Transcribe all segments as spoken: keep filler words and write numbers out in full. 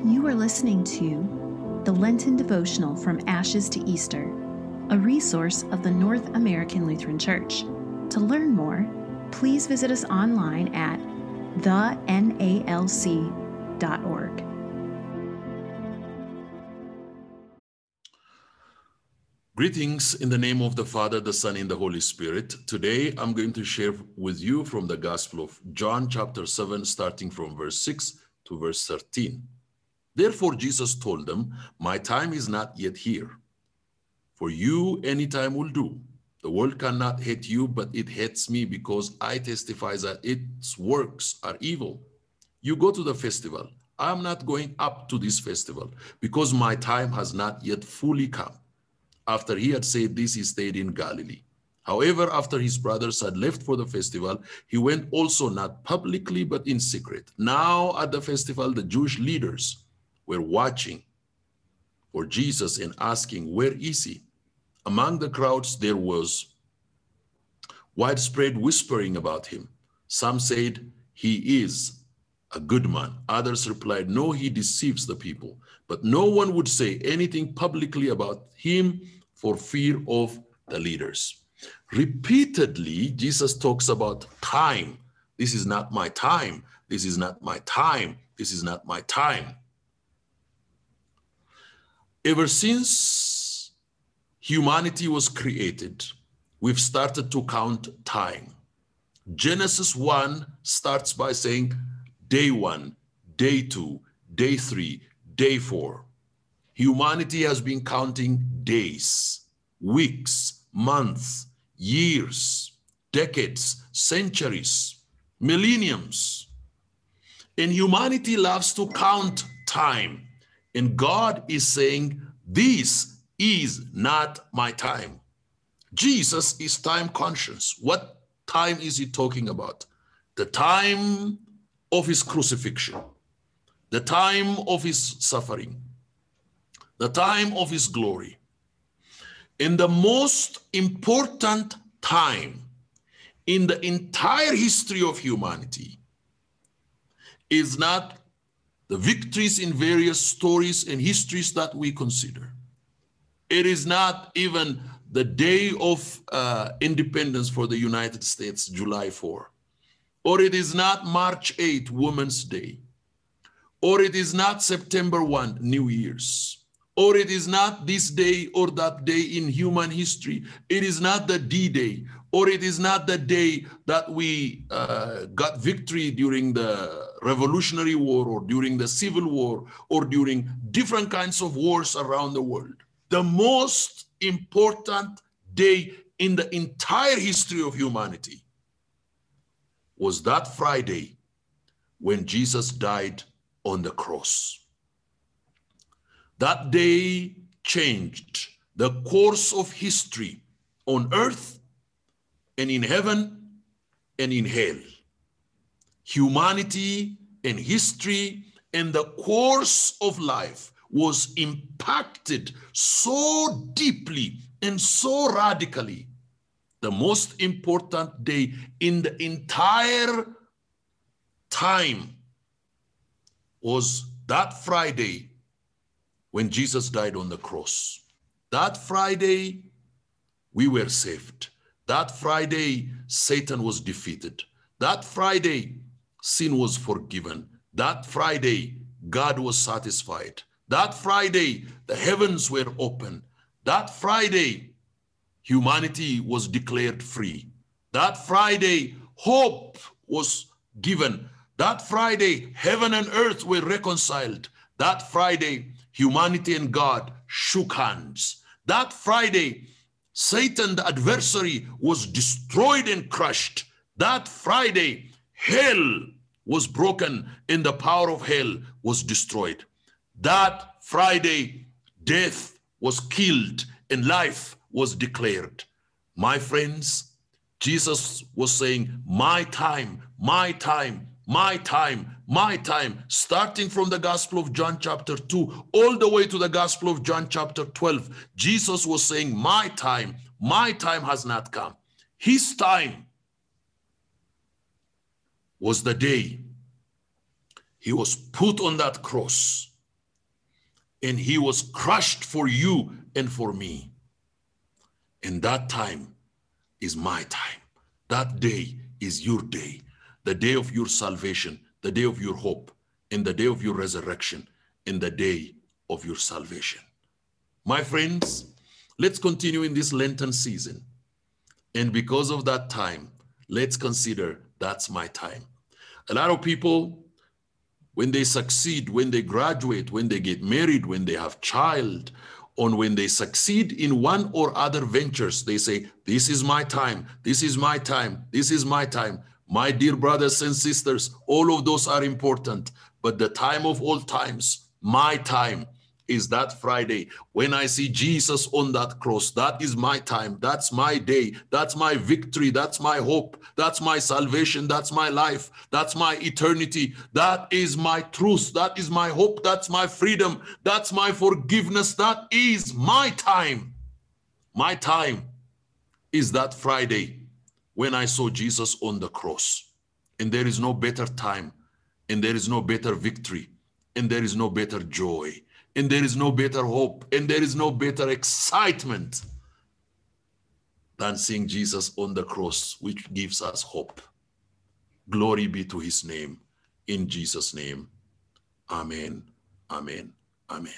You are listening to the Lenten Devotional From Ashes to Easter, a resource of the North American Lutheran Church. To learn more, please visit us online at the N A L C dot org. Greetings in the name of the Father, the Son, and the Holy Spirit. Today, I'm going to share with you from the Gospel of John, chapter seven, starting from verse six to verse thirteen. Therefore, Jesus told them, "My time is not yet here. For you, any time will do. The world cannot hate you, but it hates me because I testify that its works are evil. You go to the festival. I am not going up to this festival because my time has not yet fully come." After he had said this, he stayed in Galilee. However, after his brothers had left for the festival, he went also not publicly, but in secret. Now at the festival, the Jewish leaders were watching for Jesus and asking, "Where is he?" Among the crowds, there was widespread whispering about him. Some said, "He is a good man." Others replied, "No, he deceives the people." But no one would say anything publicly about him for fear of the leaders. Repeatedly, Jesus talks about time. This is not my time. This is not my time. This is not my time. Ever since humanity was created, we've started to count time. Genesis one starts by saying day one, day two, day three, day four. Humanity has been counting days, weeks, months, years, decades, centuries, millenniums. And humanity loves to count time. And God is saying, "This is not my time." Jesus is time conscious. What time is he talking about? The time of his crucifixion, the time of his suffering, the time of his glory. In the most important time in the entire history of humanity is not the victories in various stories and histories that we consider. It is not even the day of uh, independence for the United States, July fourth. Or it is not March eighth, Women's Day. Or it is not September first, New Year's. Or it is not this day or that day in human history. It is not the D-Day. Or it is not the day that we uh, got victory during the Revolutionary War or during the Civil War or during different kinds of wars around the world. The most important day in the entire history of humanity was that Friday when Jesus died on the cross. That day changed the course of history on earth and in heaven and in hell. Humanity and history and the course of life was impacted so deeply and so radically. The most important day in the entire time was that Friday when Jesus died on the cross. That Friday, we were saved. That Friday, Satan was defeated. That Friday, sin was forgiven. That Friday, God was satisfied. That Friday, the heavens were open. That Friday, humanity was declared free. That Friday, hope was given. That Friday, heaven and earth were reconciled. That Friday, humanity and God shook hands. That Friday, Satan, the adversary, was destroyed and crushed. That Friday, hell was broken and the power of hell was destroyed. That Friday, death was killed and life was declared. My friends, Jesus was saying, "My time, my time, my time, my time," starting from the Gospel of John chapter two, all the way to the Gospel of John chapter twelve. Jesus was saying, "My time, my time has not come." His time was the day he was put on that cross and he was crushed for you and for me. And that time is my time. That day is your day, the day of your salvation, the day of your hope, and the day of your resurrection, and the day of your salvation. My friends, let's continue in this Lenten season. And because of that time, let's consider that's my time. A lot of people, when they succeed, when they graduate, when they get married, when they have child, or when they succeed in one or other ventures, they say, this is my time, this is my time, this is my time. My dear brothers and sisters, all of those are important, but the time of all times, my time, is that Friday when I see Jesus on that cross. That is my time. That's my day. That's my victory. That's my hope. That's my salvation. That's my life. That's my eternity. That is my truth. That is my hope. That's my freedom. That's my forgiveness. That is my time. My time is that Friday when I saw Jesus on the cross. And there is no better time, and there is no better victory, and there is no better joy, and there is no better hope, and there is no better excitement than seeing Jesus on the cross, which gives us hope. Glory be to his name. In Jesus' name, amen, amen, amen.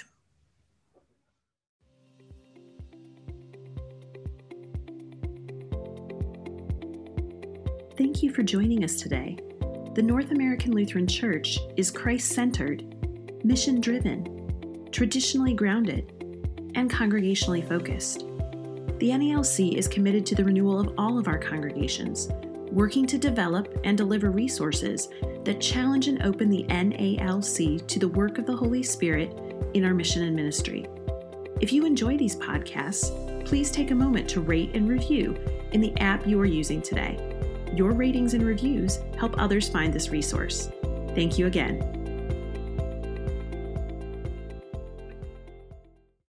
Thank you for joining us today. The North American Lutheran Church is Christ-centered, mission-driven, traditionally grounded, and congregationally focused. The N A L C is committed to the renewal of all of our congregations, working to develop and deliver resources that challenge and open the N A L C to the work of the Holy Spirit in our mission and ministry. If you enjoy these podcasts, please take a moment to rate and review in the app you are using today. Your ratings and reviews help others find this resource. Thank you again.